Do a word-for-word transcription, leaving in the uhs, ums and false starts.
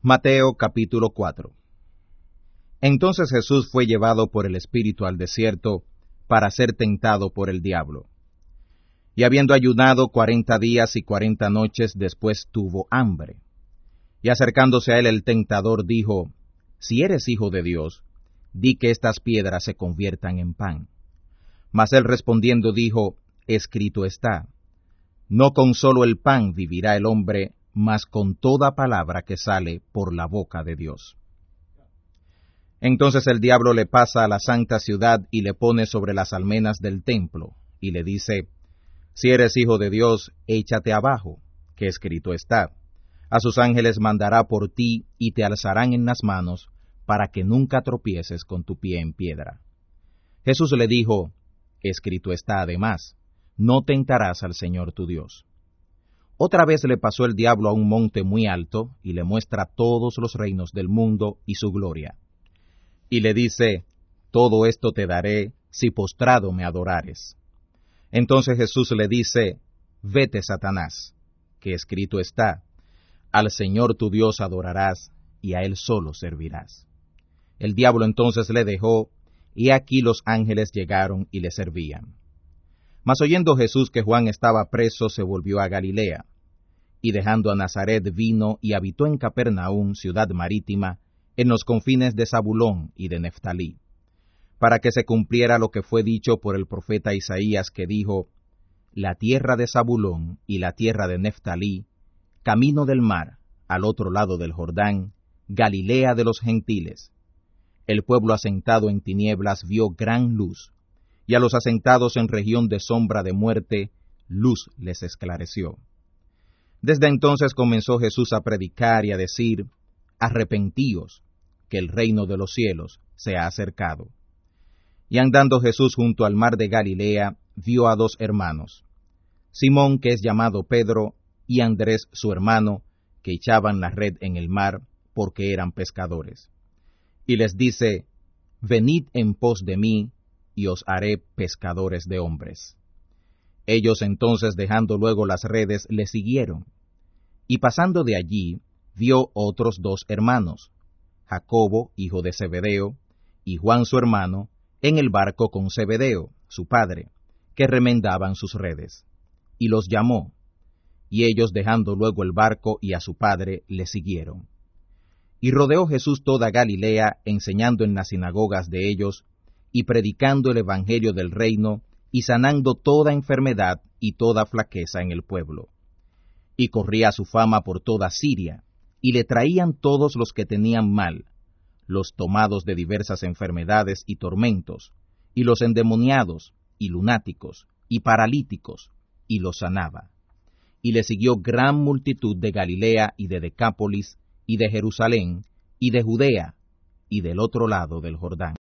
Mateo capítulo cuatro. Entonces Jesús fue llevado por el Espíritu al desierto para ser tentado por el diablo. Y habiendo ayunado cuarenta días y cuarenta noches, después tuvo hambre. Y acercándose a él el tentador dijo, Si eres hijo de Dios, di que estas piedras se conviertan en pan. Mas él respondiendo dijo, Escrito está, no con solo el pan vivirá el hombre, mas con toda palabra que sale por la boca de Dios. Entonces el diablo le pasa a la santa ciudad y le pone sobre las almenas del templo, y le dice, Si eres hijo de Dios, échate abajo, que escrito está, a sus ángeles mandará por ti y te alzarán en las manos, para que nunca tropieces con tu pie en piedra. Jesús le dijo, Escrito está además, no tentarás al Señor tu Dios. Otra vez le pasó el diablo a un monte muy alto, y le muestra todos los reinos del mundo y su gloria. Y le dice, Todo esto te daré, si postrado me adorares. Entonces Jesús le dice, Vete, Satanás, que escrito está, Al Señor tu Dios adorarás, y a Él solo servirás. El diablo entonces le dejó, y aquí los ángeles llegaron y le servían. Mas oyendo Jesús que Juan estaba preso, se volvió a Galilea, y dejando a Nazaret vino y habitó en Capernaum, ciudad marítima, en los confines de Zabulón y de Neftalí, para que se cumpliera lo que fue dicho por el profeta Isaías, que dijo, La tierra de Zabulón y la tierra de Neftalí, camino del mar, al otro lado del Jordán, Galilea de los gentiles. El pueblo asentado en tinieblas vio gran luz, y a los asentados en región de sombra de muerte, luz les esclareció. Desde entonces comenzó Jesús a predicar y a decir, Arrepentíos, que el reino de los cielos se ha acercado. Y andando Jesús junto al mar de Galilea, vio a dos hermanos, Simón, que es llamado Pedro, y Andrés su hermano, que echaban la red en el mar, porque eran pescadores. Y les dice, Venid en pos de mí, y os haré pescadores de hombres. Ellos entonces, dejando luego las redes, le siguieron. Y pasando de allí, vio otros dos hermanos, Jacobo, hijo de Zebedeo, y Juan su hermano, en el barco con Zebedeo, su padre, que remendaban sus redes. Y los llamó, y ellos, dejando luego el barco y a su padre, le siguieron. Y rodeó Jesús toda Galilea, enseñando en las sinagogas de ellos, y predicando el evangelio del reino, y sanando toda enfermedad y toda flaqueza en el pueblo. Y corría su fama por toda Siria, y le traían todos los que tenían mal, los tomados de diversas enfermedades y tormentos, y los endemoniados, y lunáticos, y paralíticos, y los sanaba. Y le siguió gran multitud de Galilea y de Decápolis, y de Jerusalén, y de Judea, y del otro lado del Jordán.